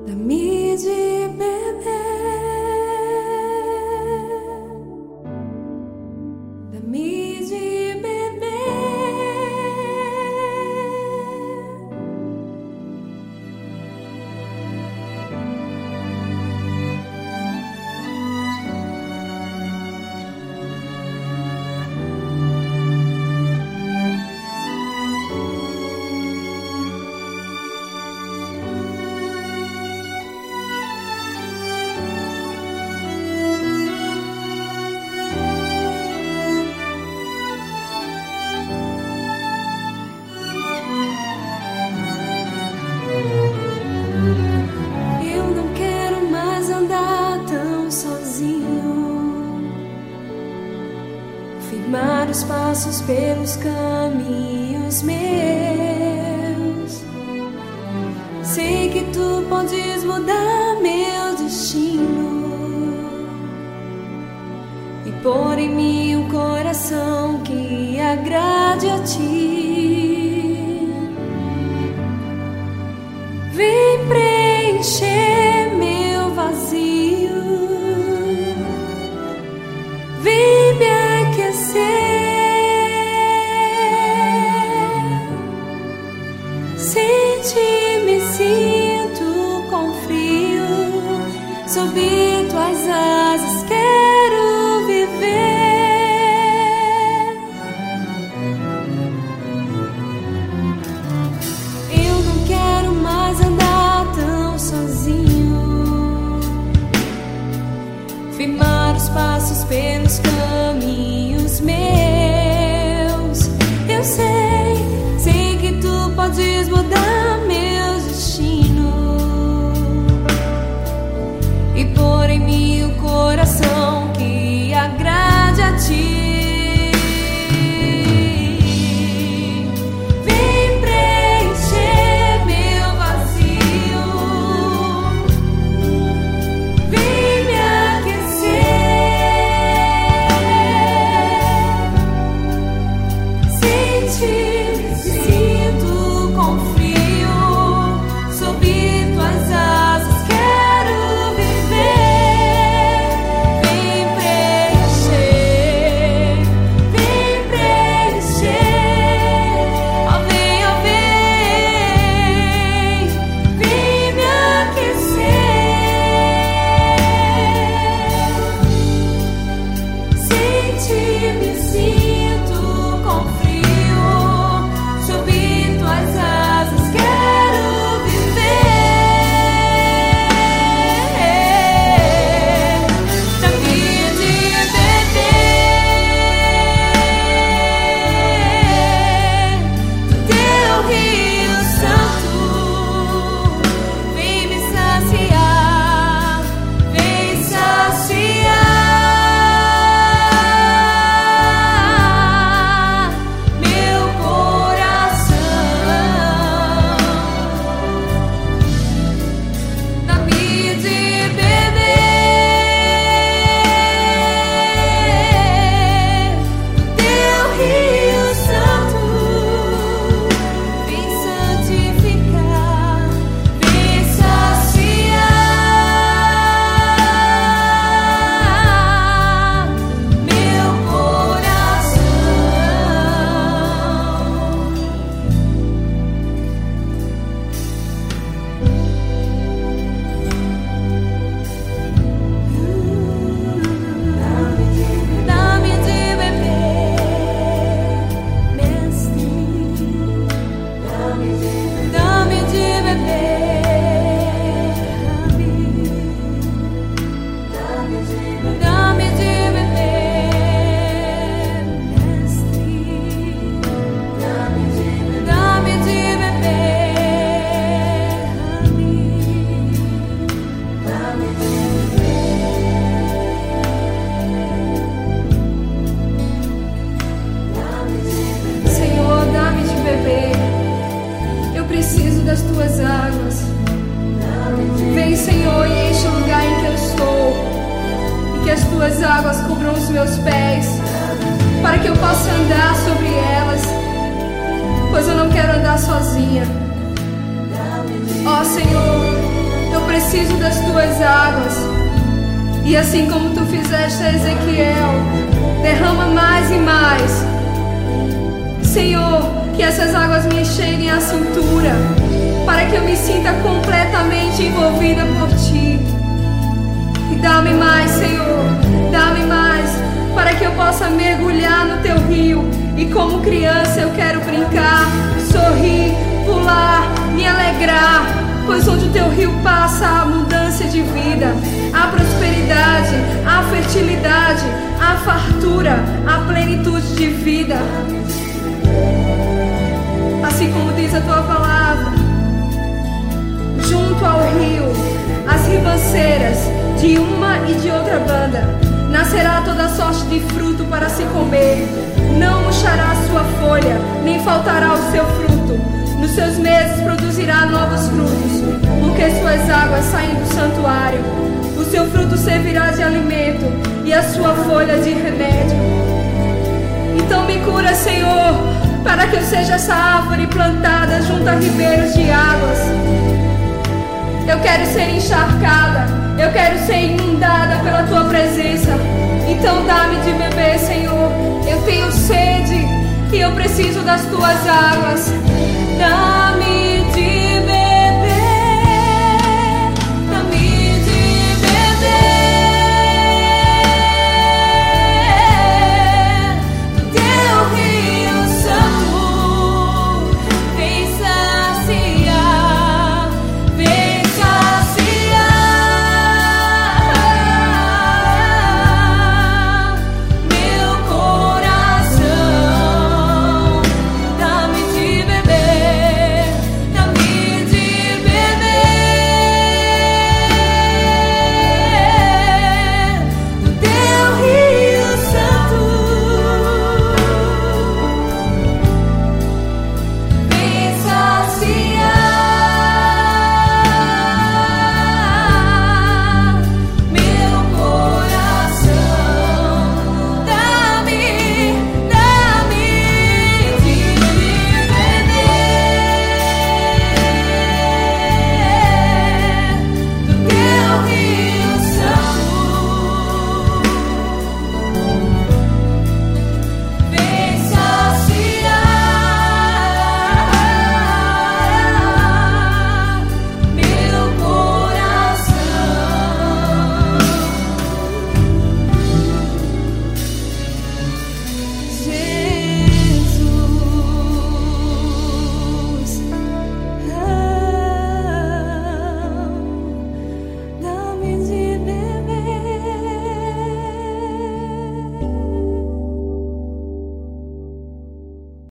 Dá-me de beber, dá-me de beber. Firmar os passos pelos caminhos meus. Sei que tu podes mudar meu destino e pôr em mim um coração que agrade a ti. Vem preencher meu vazio, vem me aquecer. Sem ti me sinto com frio, sob tuas asas quero viver. Eu não quero mais andar tão sozinho, firmar os passos pelos caminhos meus. Eu sei que tu podes mudar meu destino e pôr em mim um coração que agrade a ti. Vem preencher meu vazio, vem me aquecer. Me sinto com frio, sob tuas asas quero viver. Vem preencher, oh vem, oh vem me aquecer. Sem ti me sinto com frio, sob tuas asas quero viver. Dá-me de beber do teu rio santo. Vem me saciar, vem saciar meu coração. Dá-me de beber do teu rio santo. Vem santificar, vem saciar meu coração. Dá-me de beber, mestre. Dá-me de beber, Rabi. Dá-me de beber, mestre. Dá-me de beber, Rabi. Dá-me de beber. Senhor, dá-me de beber. Eu preciso das tuas águas. Vem, Senhor, e enche o lugar em que eu estou, e que as tuas águas cubram os meus pés, para que eu possa andar sobre elas, pois eu não quero andar sozinha. Ó Senhor, eu preciso preciso das tuas águas. E assim como tu fizeste a Ezequiel, derrama mais e mais. Senhor, que essas águas me cheguem à cintura, para que eu me sinta completamente envolvida por Ti. E dá-me mais, Senhor, dá-me mais, para que eu possa mergulhar no Teu rio. E como criança eu quero brincar, sorrir, pular, me alegrar, pois onde o Teu rio passa há abundância de vida, há prosperidade, há fertilidade, há fartura, há plenitude de vida. Assim como diz a Tua palavra, junto ao rio, as ribanceiras de uma e de outra banda, nascerá toda sorte de fruto para se comer. Não murchará a sua folha, nem faltará o seu fruto. Nos seus meses produzirá novos frutos, porque suas águas saem do santuário. O seu fruto servirá de alimento e a sua folha de remédio. Então me cura, Senhor, para que eu seja essa árvore plantada junto a ribeiros de águas. Eu quero ser encharcada, eu quero ser inundada pela Tua presença. Então dá-me de beber, Senhor. Eu tenho sede e eu preciso das Tuas águas. Dá-me